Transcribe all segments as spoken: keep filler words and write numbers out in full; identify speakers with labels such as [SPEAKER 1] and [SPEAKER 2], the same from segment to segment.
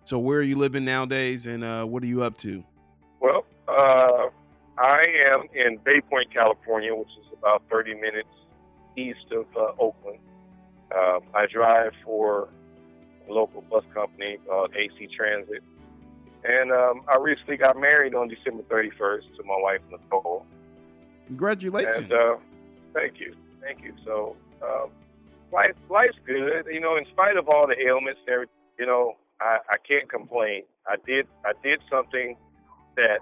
[SPEAKER 1] So where are you living nowadays, and uh, what are you up to?
[SPEAKER 2] Well, uh, I am in Bay Point, California, which is about thirty minutes east of uh, Oakland. Um, I drive for a local bus company called A C Transit. And um, I recently got married on December thirty-first to my wife, Nicole. And
[SPEAKER 1] Congratulations.
[SPEAKER 2] uh, thank you. Thank you. So um, life, life's good. You know, in spite of all the ailments, there, you know, I, I can't complain. I did, I did something that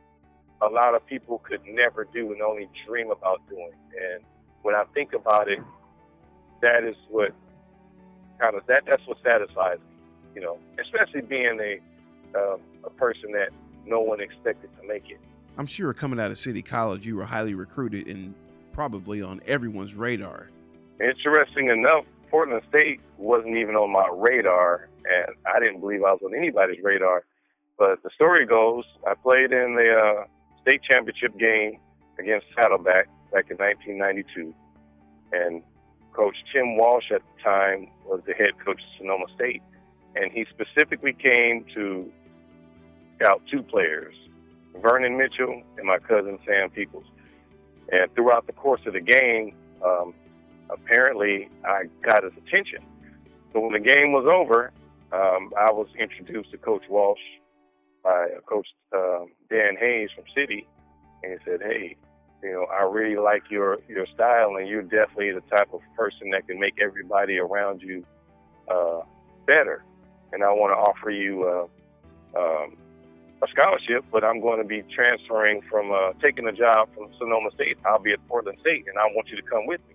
[SPEAKER 2] a lot of people could never do and only dream about doing. And when I think about it, that is what kind of that that's what satisfies me. You know, especially being a um, a person that no one expected to make it.
[SPEAKER 1] I'm sure coming out of City College, you were highly recruited and probably on everyone's radar.
[SPEAKER 2] Interesting enough, Portland State wasn't even on my radar, and I didn't believe I was on anybody's radar. But the story goes, I played in the uh, state championship game against Saddleback back in nineteen ninety-two, and Coach Tim Walsh at the time was the head coach of Sonoma State, and he specifically came to scout two players, Vernon Mitchell and my cousin Sam Peoples. And throughout the course of the game, um, apparently I got his attention. So when the game was over, um, I was introduced to Coach Walsh by Coach um, Dan Hayes from City, and he said, "Hey, you know, I really like your your style, and you're definitely the type of person that can make everybody around you uh, better. And I want to offer you uh, um, a scholarship, but I'm going to be transferring from uh, taking a job from Sonoma State. I'll be at Portland State, and I want you to come with me."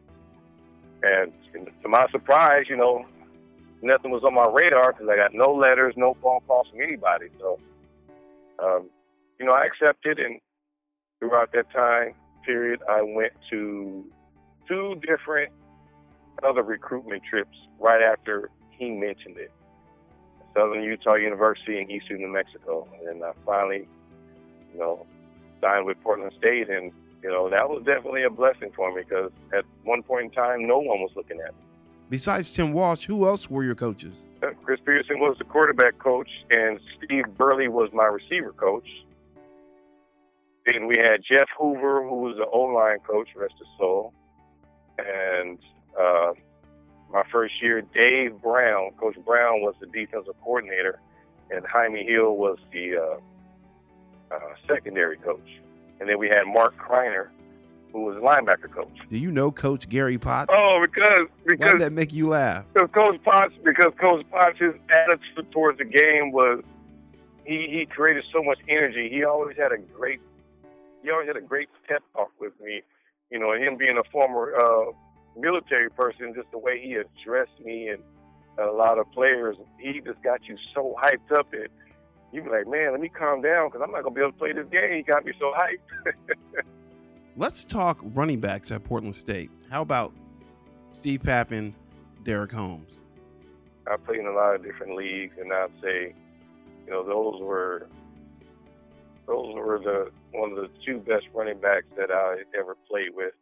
[SPEAKER 2] And to my surprise, you know, nothing was on my radar because I got no letters, no phone calls from anybody. So, um, you know, I accepted, and throughout that time period, I went to two different other recruitment trips right after he mentioned it. Southern Utah University in Eastern New Mexico. And I finally, you know, signed with Portland State, and, you know, that was definitely a blessing for me because at one point in time, no one was looking at me.
[SPEAKER 1] Besides Tim Walsh, who else were your coaches?
[SPEAKER 2] Uh, Chris Peterson was the quarterback coach, and Steve Burley was my receiver coach. Then we had Jeff Hoover, who was the O-line coach, rest his soul. And uh, my first year, Dave Brown, Coach Brown was the defensive coordinator, and Jaime Hill was the uh, uh, secondary coach. And then we had Mark Kreiner, who was the linebacker coach.
[SPEAKER 1] Do you know Coach Gary Potts?
[SPEAKER 2] Oh, because because
[SPEAKER 1] Why did that make you laugh?
[SPEAKER 2] Because Coach Potts, because Coach Potts, his attitude towards the game was he he created so much energy. He always had a great he always had a great pep talk with me. You know, and him being a former uh, military person, just the way he addressed me and a lot of players, he just got you so hyped up that you be like, man, let me calm down because I'm not gonna be able to play this game. He got me so hyped.
[SPEAKER 1] Let's talk running backs at Portland State. How about Steve Pappin, Derek Holmes?
[SPEAKER 2] I played in a lot of different leagues, and I'd say, you know, those were those were the one of the two best running backs that I ever played with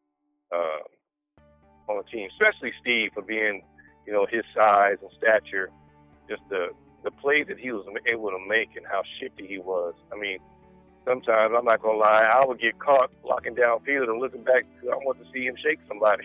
[SPEAKER 2] uh, on a team. Especially Steve for being, you know, his size and stature, just the the play that he was able to make and how shifty he was. I mean, sometimes, I'm not going to lie, I would get caught blocking downfield and looking back because I want to see him shake somebody.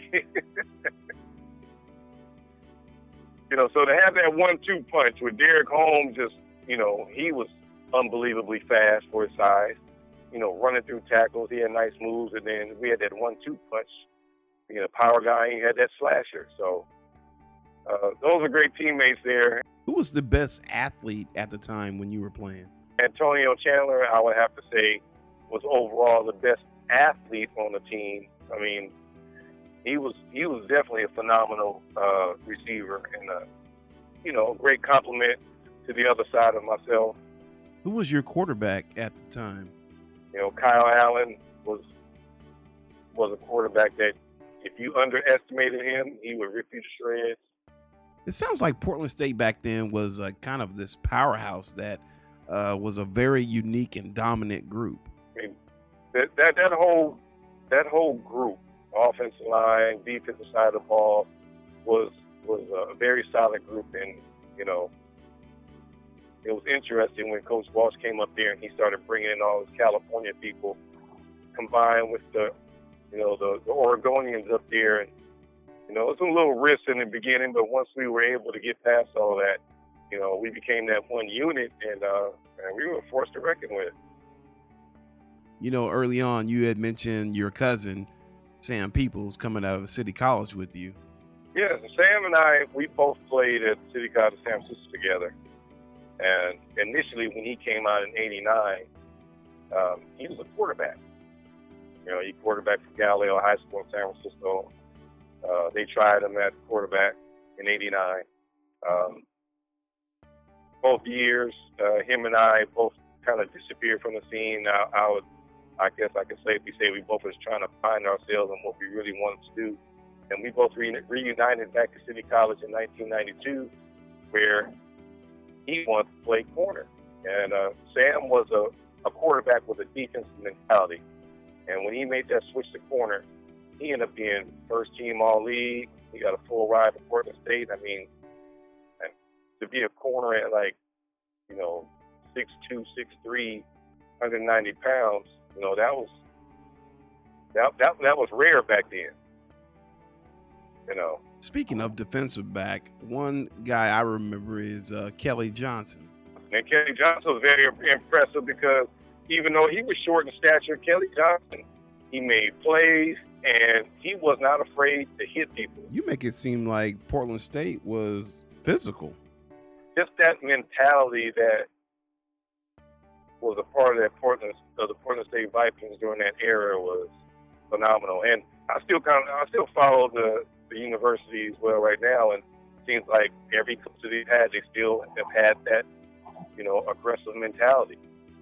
[SPEAKER 2] You know, so to have that one two punch with Derek Holmes, just, you know, he was unbelievably fast for his size, you know, running through tackles. He had nice moves. And then we had that one two punch, you know, power guy. He had that slasher. So uh, those are great teammates there.
[SPEAKER 1] Who was the best athlete at the time when you were playing?
[SPEAKER 2] Antonio Chandler, I would have to say, was overall the best athlete on the team. I mean, he was he was definitely a phenomenal uh, receiver and a, you know, a great compliment to the other side of myself.
[SPEAKER 1] Who was your quarterback at the time?
[SPEAKER 2] You know, Kyle Allen was was a quarterback that if you underestimated him, he would rip you to shreds.
[SPEAKER 1] It sounds like Portland State back then was uh, kind of this powerhouse that uh, was a very unique and dominant group.
[SPEAKER 2] I mean, that, that that whole that whole group, offensive line, defensive side of the ball, was was a very solid group, and you know, it was interesting when Coach Walsh came up there and he started bringing in all his California people, combined with the, you know, the, the Oregonians up there. And, you know, it was a little risk in the beginning, but once we were able to get past all that, you know, we became that one unit, and, uh, and we were forced to reckon with.
[SPEAKER 1] You know, early on, you had mentioned your cousin, Sam Peoples, coming out of City College with you.
[SPEAKER 2] Yeah, so Sam and I, we both played at City College of San Francisco together. And initially, when he came out in eighty-nine, um, he was a quarterback. You know, he quarterbacked for Galileo High School in San Francisco. Uh, they tried him at quarterback in eighty-nine. Um, both years, uh, him and I both kind of disappeared from the scene. I, I would, I guess I could safely say we both was trying to find ourselves and what we really wanted to do. And we both re- reunited back at City College in nineteen ninety-two, where he wanted to play corner. And uh, Sam was a, a quarterback with a defensive mentality. And when he made that switch to corner, he ended up being first team all-league. He got a full ride for Portland State. I mean, to be a corner at like, you know, six two, six three, one hundred ninety pounds, you know, that was that that, that was rare back then. You know.
[SPEAKER 1] Speaking of defensive back, one guy I remember is uh, Kelly Johnson.
[SPEAKER 2] And Kelly Johnson was very impressive because even though he was short in stature, Kelly Johnson, he made plays and he was not afraid to hit people.
[SPEAKER 1] You make it seem like Portland State was physical.
[SPEAKER 2] Just that mentality that was a part of that Portland of the Portland State Vikings during that era was phenomenal. And I still kind of I still follow the, the university as well right now, and it seems like every coach that they've had, they still have had that, you know, aggressive mentality.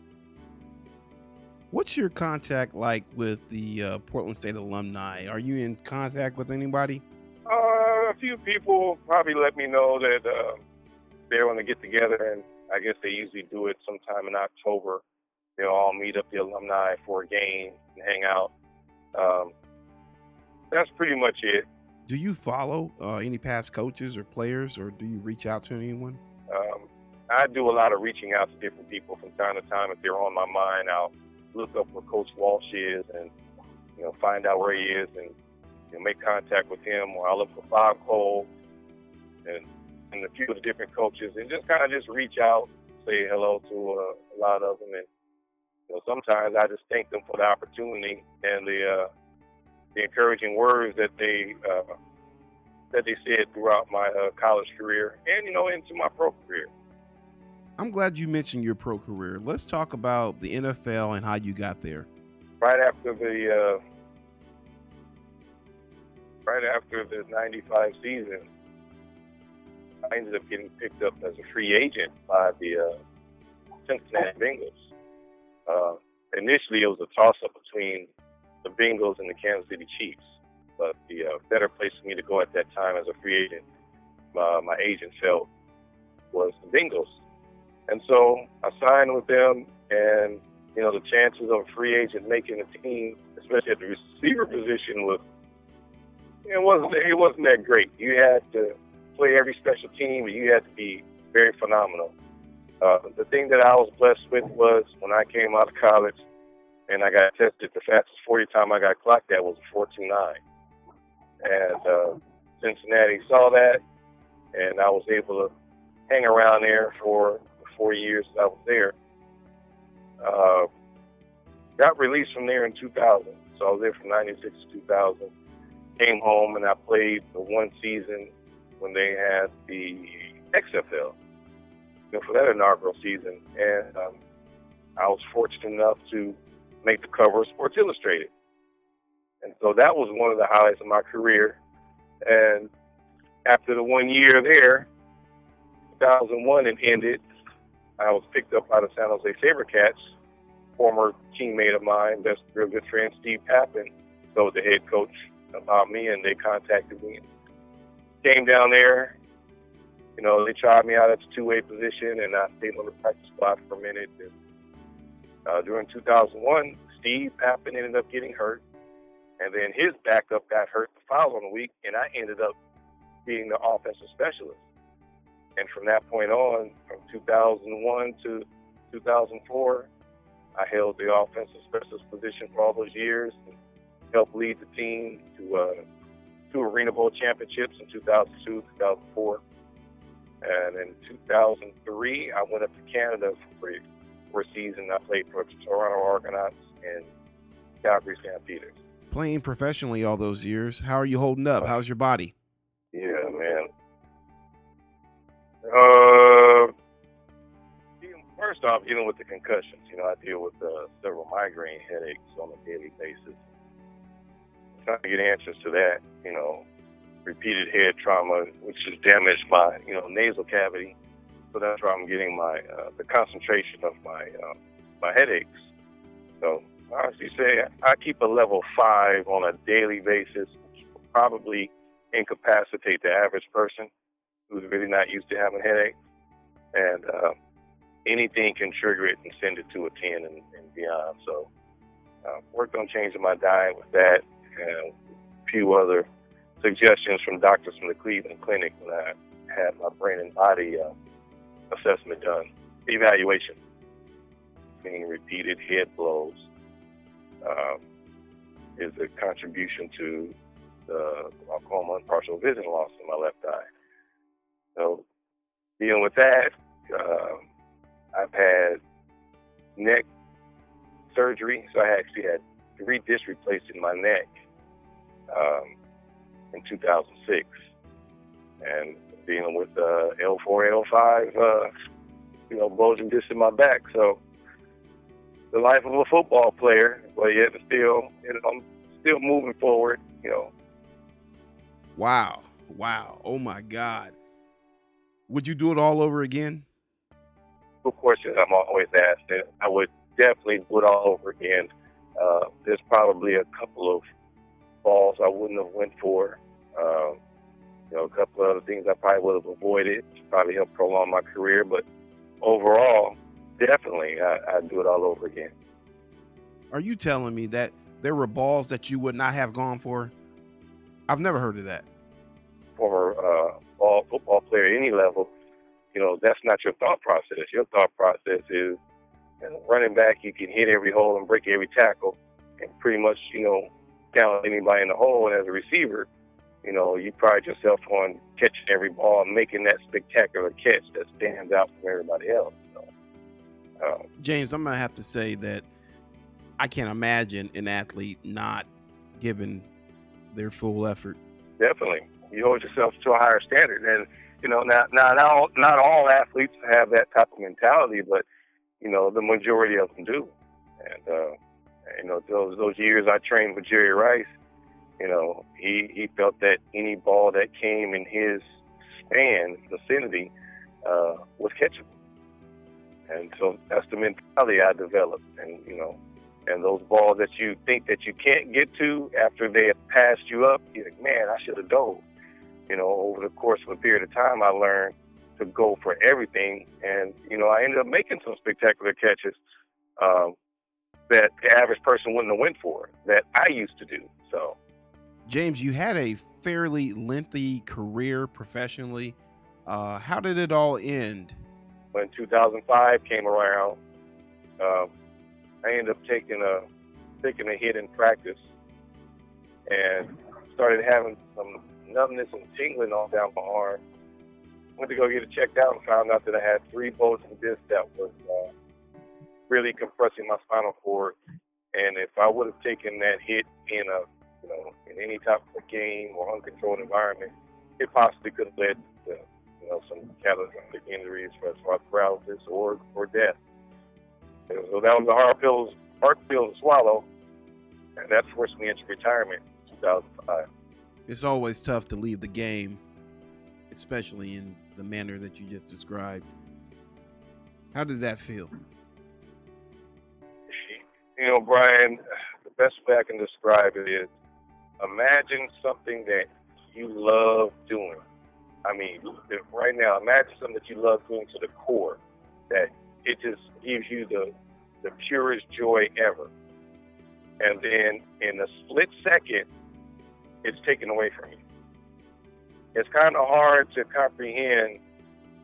[SPEAKER 1] What's your contact like with the uh, Portland State alumni? Are you in contact with anybody?
[SPEAKER 2] Uh, a few people probably let me know that uh, they want to get together, and I guess they usually do it sometime in October. They'll all meet up the alumni for a game and hang out. Um, that's pretty much it.
[SPEAKER 1] Do you follow uh, any past coaches or players, or do you reach out to anyone?
[SPEAKER 2] Um, I do a lot of reaching out to different people from time to time. If they're on my mind, I'll look up where Coach Walsh is and, you know, find out where he is and, you know, make contact with him. Or I'll look for Bob Cole and, and a few of the different coaches and just kind of just reach out, say hello to uh, a lot of them. And, you know, sometimes I just thank them for the opportunity and the uh, the encouraging words that they uh, that they said throughout my uh, college career and, you know, into my pro career.
[SPEAKER 1] I'm glad you mentioned your pro career. Let's talk about the N F L and how you got there.
[SPEAKER 2] Right after the uh, right after the ninety-five season, I ended up getting picked up as a free agent by the uh, Cincinnati Bengals. Uh, initially, it was a toss-up between the Bengals and the Kansas City Chiefs, but the uh, better place for me to go at that time as a free agent, uh, my agent felt, was the Bengals. And so I signed with them, and, you know, the chances of a free agent making a team, especially at the receiver position, was, it wasn't, it wasn't that great. You had to play every special team, and you had to be very phenomenal. Uh, the thing that I was blessed with was when I came out of college and I got tested, the fastest forty time I got clocked at was a four two nine. And uh, Cincinnati saw that, and I was able to hang around there for four years I was there. Uh, got released from there in two thousand. So I was there from ninety-six to two thousand. Came home and I played the one season when they had the X F L, you know, for that inaugural season. And um, I was fortunate enough to make the cover of Sports Illustrated. And so that was one of the highlights of my career. And after the one year there, two thousand one, it ended. I was picked up by the San Jose SaberCats. Former teammate of mine, best real good friend, Steve Pappen, told the head coach about me, and they contacted me. Came down there. You know, they tried me out at the two-way position, and I stayed on the practice squad for a minute. And, uh, during two thousand one, Steve Pappen ended up getting hurt, and then his backup got hurt the following week, and I ended up being the offensive specialist. And from that point on, from two thousand one to two thousand four, I held the offensive specialist position for all those years and helped lead the team to uh, two Arena Bowl championships in two thousand two, two thousand four. And in two thousand three, I went up to Canada for, for a season. I played for Toronto Argonauts and Calgary Stampeders.
[SPEAKER 1] Playing professionally all those years, how are you holding up? How's your body?
[SPEAKER 2] Yeah, man. Uh, first off, dealing with the concussions. You know, I deal with uh, several migraine headaches on a daily basis. Trying to get answers to that, you know, repeated head trauma, which has damaged my, you know, nasal cavity. So that's where I'm getting my uh, the concentration of my uh, my headaches. So I honestly say I keep a level five on a daily basis, which will probably incapacitate the average person who's really not used to having headaches. And uh, anything can trigger it and send it to a ten and, and beyond. So uh, worked on changing my diet with that and a few other suggestions from doctors from the Cleveland Clinic when I had my brain and body uh, assessment done, evaluation, meaning repeated head blows, um, is a contribution to the glaucoma and partial vision loss in my left eye. So dealing with that, uh, I've had neck surgery, so I actually had three discs replaced in my neck um, in two thousand six, and dealing with uh, L four, L five, uh, you know, bulging discs in my back. So the life of a football player, but yet still, you know, I'm still moving forward, you know.
[SPEAKER 1] Wow. Wow. Oh, my God. Would you do it all over again?
[SPEAKER 2] Of course, I'm always asked that. I would definitely do it all over again. Uh, there's probably a couple of balls I wouldn't have went for. Um, you know, a couple of other things I probably would have avoided to probably help prolong my career. But overall, definitely, I, I'd do it all over again.
[SPEAKER 1] Are you telling me that there were balls that you would not have gone for? I've never heard of that.
[SPEAKER 2] Former uh, ball football player at any level, you know, that's not your thought process. Your thought process is, as a running back, you can hit every hole and break every tackle and pretty much, you know, down anybody in the hole. And as a receiver, you know, you pride yourself on catching every ball and making that spectacular catch that stands out from everybody else. So, um,
[SPEAKER 1] James, I'm going to have to say that I can't imagine an athlete not giving their full effort.
[SPEAKER 2] Definitely. You hold yourself to a higher standard. And, you know, not, not, not, all, not all athletes have that type of mentality, but, you know, the majority of them do. And, uh, you know, those those years I trained with Jerry Rice, you know, he, he felt that any ball that came in his span, vicinity, uh, was catchable. And so that's the mentality I developed. And, you know, and those balls that you think that you can't get to after they have passed you up, you're like, man, I should have dove. You know, over the course of a period of time, I learned to go for everything. And, you know, I ended up making some spectacular catches um, that the average person wouldn't have went for, that I used to do. So,
[SPEAKER 1] James, you had a fairly lengthy career professionally. Uh, how did it all end?
[SPEAKER 2] When two thousand five came around, um, I ended up taking a taking a hit in practice and started having some numbness and tingling all down my arm. Went to go get it checked out and found out that I had three bulging discs that was uh, really compressing my spinal cord. And if I would have taken that hit in a, you know, in any type of game or uncontrolled environment, it possibly could have led to, you know, some catastrophic injuries as far as paralysis or or death. And so that was a hard pill, hard pill to swallow, and that forced me into retirement in two thousand five.
[SPEAKER 1] It's always tough to leave the game, especially in the manner that you just described. How did that feel?
[SPEAKER 2] You know, Brian, the best way I can describe it is, imagine something that you love doing. I mean, right now, imagine something that you love doing to the core, that it just gives you the, the purest joy ever. And then in a split second, it's taken away from you. It's kind of hard to comprehend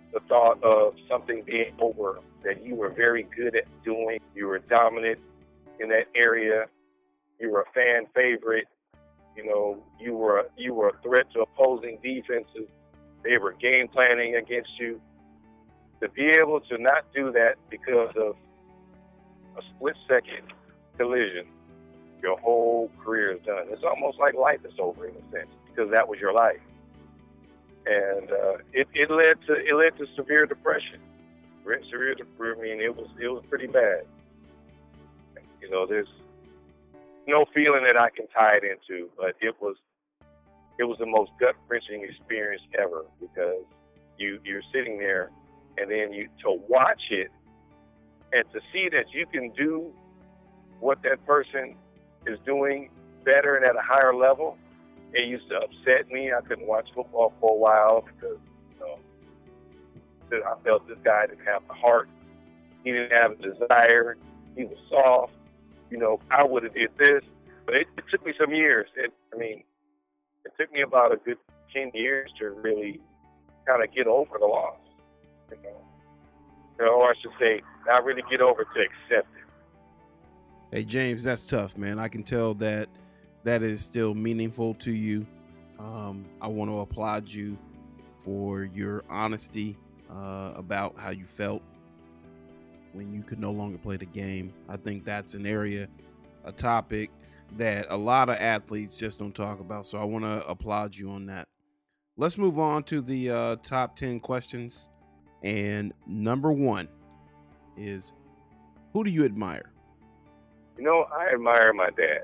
[SPEAKER 2] the thought of something being over that you were very good at doing. You were dominant in that area. You were a fan favorite. You know, you were you were a threat to opposing defenses. They were game planning against you. To be able to not do that because of a split second collision, your whole career is done. It's almost like life is over in a sense because that was your life, and uh, it, it led to it led to severe depression. Severe depression. I mean, it was it was pretty bad. You know, there's no feeling that I can tie it into, but it was it was the most gut wrenching experience ever because you you're sitting there. And then you to watch it and to see that you can do what that person is doing better and at a higher level, it used to upset me. I couldn't watch football for a while because you know I felt this guy didn't have the heart. He didn't have the desire. He was soft. You know, I would have did this, but it, it took me some years. It, I mean, it took me about a good ten years to really kind of get over the loss. You know, or I should say, not really get over to accept it.
[SPEAKER 1] Hey, James, that's tough, man. I can tell that that is still meaningful to you. Um, I want to applaud you for your honesty uh, about how you felt when you could no longer play the game. I think that's an area, a topic that a lot of athletes just don't talk about. So I want to applaud you on that. Let's move on to the uh, top ten questions. And number one is, who do you admire?
[SPEAKER 2] You know, I admire my dad.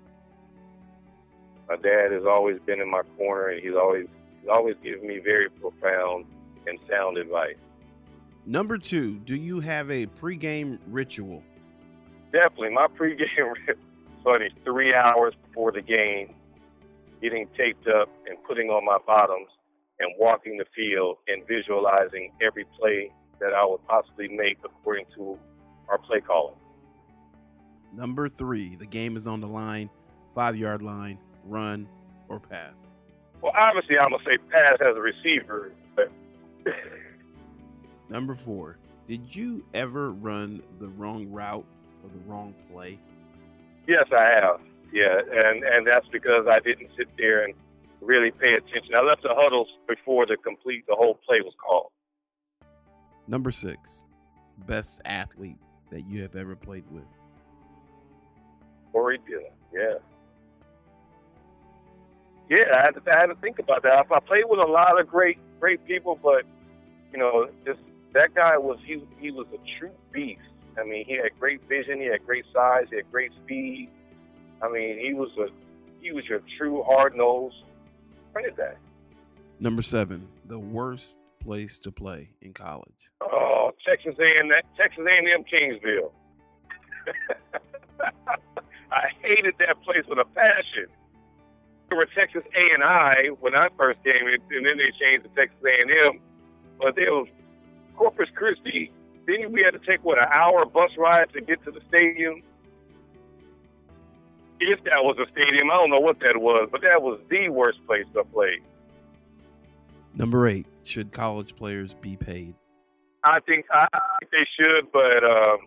[SPEAKER 2] My dad has always been in my corner, and he's always he's always given me very profound and sound advice.
[SPEAKER 1] Number two, do you have a pregame ritual?
[SPEAKER 2] Definitely. My pregame ritual is three hours before the game, getting taped up and putting on my bottoms and walking the field and visualizing every play that I would possibly make according to our play calling.
[SPEAKER 1] Number three, the game is on the line, five-yard line, run or pass.
[SPEAKER 2] Well, obviously, I'm going to say pass as a receiver. But
[SPEAKER 1] Number four, did you ever run the wrong route or the wrong play?
[SPEAKER 2] Yes, I have. Yeah, and, and that's because I didn't sit there and really pay attention. I left the huddles before the complete the whole play was called.
[SPEAKER 1] Number six, best athlete that you have ever played with.
[SPEAKER 2] Corey Dillon, yeah. Yeah, I had, to, I had to think about that. I, I played with a lot of great great people, but, you know, just that guy was, he, he was a true beast. I mean, he had great vision, he had great size, he had great speed. I mean, he was a he was your true hard-nosed running back.
[SPEAKER 1] Number seven, the worst place to play in college.
[SPEAKER 2] Oh, Texas A and M, Texas A and M Kingsville. I hated that place with a passion. There were Texas A and I when I first came in, and then they changed to Texas A and M. But there was Corpus Christi. Then we had to take, what, an hour bus ride to get to the stadium? If that was a stadium, I don't know what that was, but that was the worst place to play.
[SPEAKER 1] Number eight, should college players be paid?
[SPEAKER 2] I think I think they should, but um,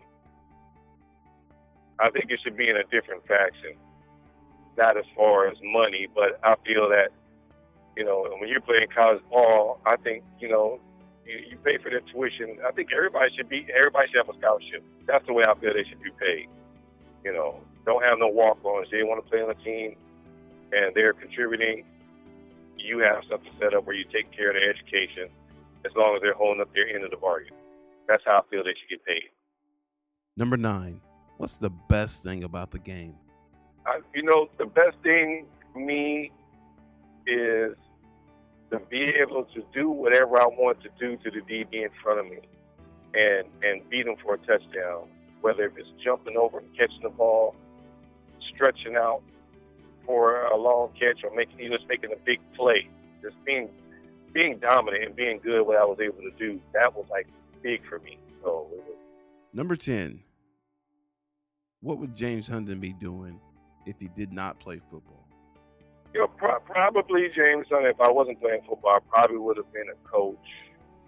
[SPEAKER 2] I think it should be in a different fashion. Not as far as money, but I feel that, you know, when you're playing college ball, I think, you know, you, you pay for their tuition. I think everybody should be, everybody should have a scholarship. That's the way I feel they should be paid. You know, don't have no walk-ons. They want to play on a team, and they're contributing. You have something set up where you take care of their education as long as they're holding up their end of the bargain. That's how I feel they should get paid.
[SPEAKER 1] Number nine, what's the best thing about the game?
[SPEAKER 2] I, you know, the best thing for me is to be able to do whatever I want to do to the D B in front of me and, and beat them for a touchdown, whether it's jumping over and catching the ball, stretching out for a long catch, or making even just making a big play. Just being being dominant and being good at what I was able to do, that was like big for me. So it was,
[SPEAKER 1] Number ten, what would James Hunden be doing if he did not play football?
[SPEAKER 2] You know, pro- probably James Hunden, if I wasn't playing football, I probably would have been a coach,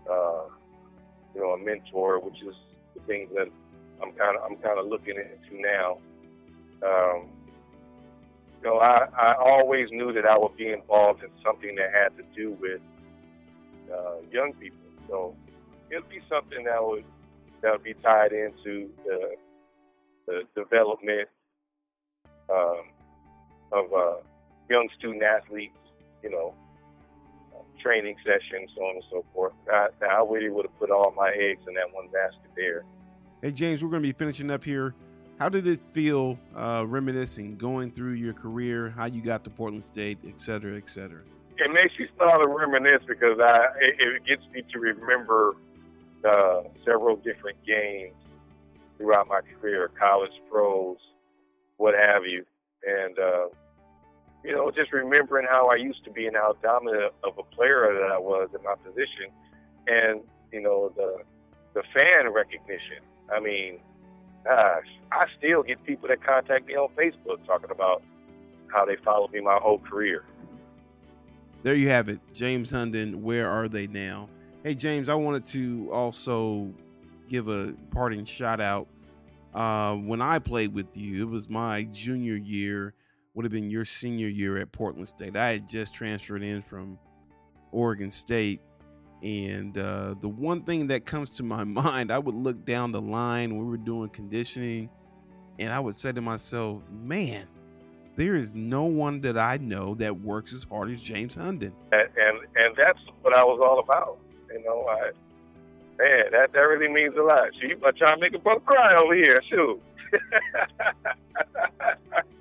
[SPEAKER 2] uh, you know, a mentor, which is the things that I'm kind of I'm kind of looking into now. Um, you know, I, I always knew that I would be involved in something that had to do with uh, young people. So it'll be something that would that would be tied into the, the development um, of uh, young student athletes, you know, uh, training sessions, so on and so forth. I, I really would have put all my eggs in that one basket there.
[SPEAKER 1] Hey, James, we're going to be finishing up here. How did it feel uh, reminiscing, going through your career, how you got to Portland State, et cetera, et cetera?
[SPEAKER 2] It makes you start to reminisce because I, it, it gets me to remember uh, several different games throughout my career, college, pros, what have you. And, uh, you know, just remembering how I used to be and how dominant of a player that I was in my position. And, you know, the the fan recognition. I mean, gosh, I still get people that contact me on Facebook talking about how they followed me my whole career.
[SPEAKER 1] There you have it. James Hunden, where are they now? Hey, James, I wanted to also give a parting shout out. Uh, when I played with you, it was my junior year, would have been your senior year at Portland State. I had just transferred in from Oregon State. And uh, the one thing that comes to my mind, I would look down the line when we were doing conditioning, and I would say to myself, man, there is no one that I know that works as hard as James Hunden.
[SPEAKER 2] And, and and that's what I was all about. You know, I, man, that, that really means a lot. So you about trying to make a brother cry over here, shoot.